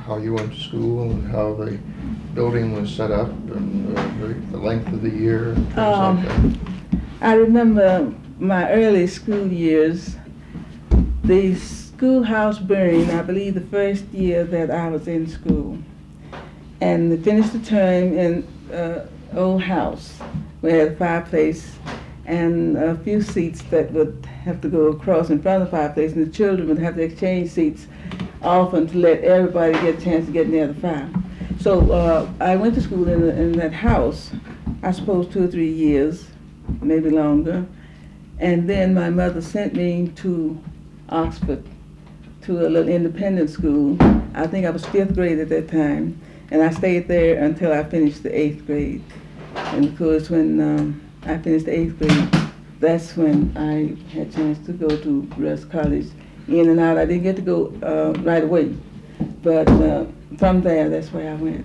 how you went to school and how the building was set up and the length of the year, things like that? I remember my early school years. The schoolhouse burned, I believe, the first year that I was in school. And they finished the term in old house. We had a fireplace and a few seats that would have to go across in front of the fireplace, and the children would have to exchange seats often to let everybody get a chance to get near the fire. So I went to school in that house, I suppose 2 or 3 years, maybe longer. And then my mother sent me to Oxford, to a little independent school. I think I was 5th grade at that time, and I stayed there until I finished the 8th grade. And of course, when I finished the 8th grade, that's when I had a chance to go to Rusk College, in and out. I didn't get to go right away, but from there, that's where I went.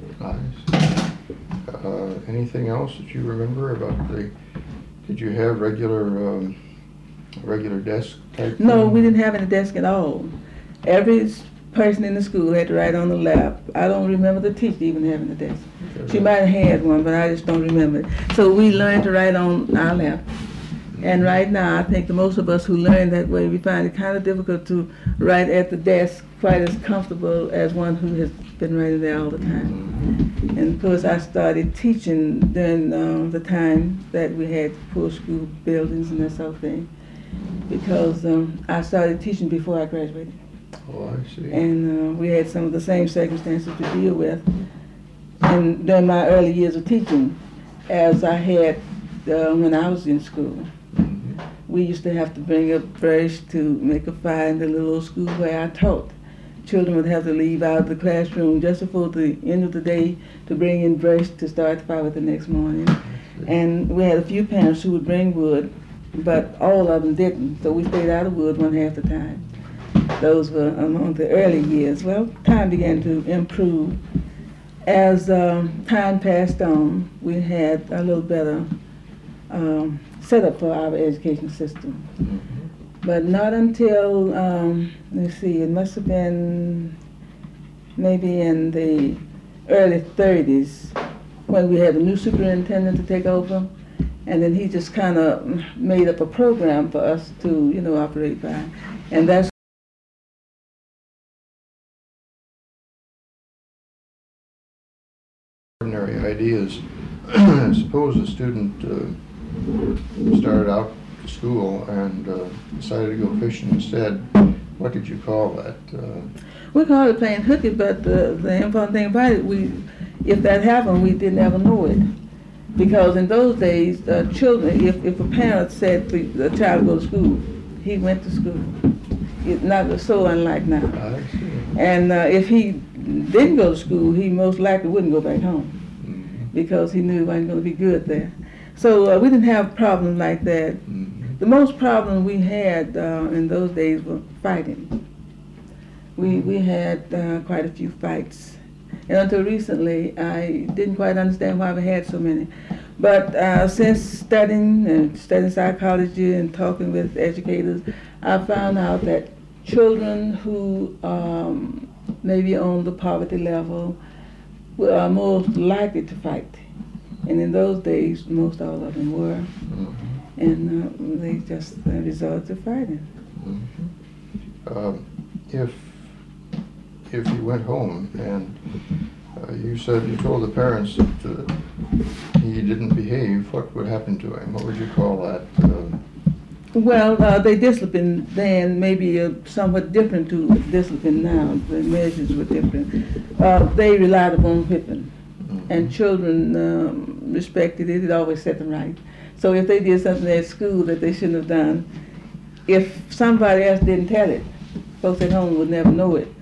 Nice. Anything else that you remember about did you have regular desk type? No, we didn't have any desk at all. Every person in the school had to write on the lap. I don't remember the teacher even having a desk. She might have had one, but I just don't remember it. So we learned to write on our lap. And right now, I think most of us who learn that way, we find it kind of difficult to write at the desk quite as comfortable as one who has been writing there all the time. And of course, I started teaching during the time that we had poor school buildings and that sort of thing, because I started teaching before I graduated. Oh, I see. And we had some of the same circumstances to deal with and during my early years of teaching as I had when I was in school. We used to have to bring a brush to make a fire in the little old school where I taught. Children would have to leave out of the classroom just before the end of the day to bring in brush to start the fire with the next morning. And we had a few parents who would bring wood, but all of them didn't, so we stayed out of wood one half the time. Those were among the early years. Well, time began to improve. As time passed on, we had a little better set up for our education system. But not until, let's see, it must have been maybe in the early 30s when we had a new superintendent to take over, and then he just kind of made up a program for us to, operate by. And that's ordinary ideas. Suppose a student started out school and decided to go fishing instead. What did you call that? We called it playing hooky, but the important thing about it, if that happened, we didn't ever know it. Because in those days, children, if a parent said for the child to go to school, he went to school. It's not so unlike now. I see. And if he didn't go to school, he most likely wouldn't go back home because he knew he wasn't going to be good there. So we didn't have problems like that. The most problem we had in those days were fighting. We had quite a few fights. And until recently, I didn't quite understand why we had so many. But since studying psychology and talking with educators, I found out that children who maybe on the poverty level are most likely to fight. And in those days, most all of them were. And they just resorted to fighting. If you went home and you told the parents that he didn't behave, what would happen to him? What would you call that? Well, they disciplined then, maybe somewhat different to discipline now. The measures were different. They relied upon whipping, and children respected it. It always set them right. So if they did something at school that they shouldn't have done, if somebody else didn't tell it, folks at home would never know it.